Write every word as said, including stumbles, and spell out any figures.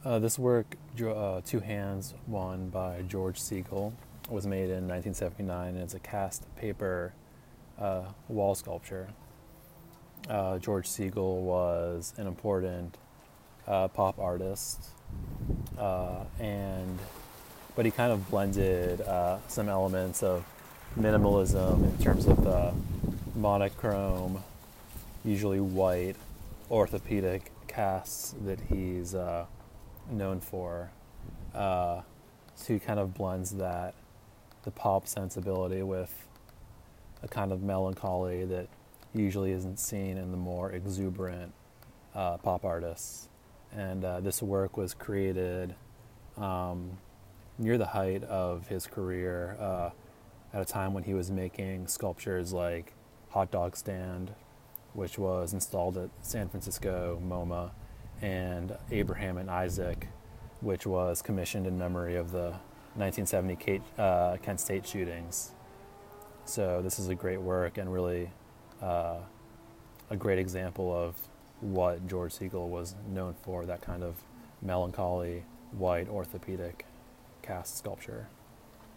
Uh, this work, uh, Two Hands, One by George Siegel, was made in nineteen seventy-nine, and it's a cast paper uh, wall sculpture. Uh, George Siegel was an important uh, pop artist, uh, and but he kind of blended uh, some elements of minimalism in terms of the monochrome, usually white, orthopedic casts that he's uh, known for. Uh, so he kind of blends that, the pop sensibility, with a kind of melancholy that usually isn't seen in the more exuberant uh, pop artists. And uh, this work was created um, near the height of his career, uh, at a time when he was making sculptures like Hot Dog Stand, which was installed at San Francisco MoMA, and Abraham and Isaac, which was commissioned in memory of the nineteen seventy Kate, uh, Kent State shootings. So this is a great work, and really uh, a great example of what George Siegel was known for, that kind of melancholy, white, orthopedic cast sculpture.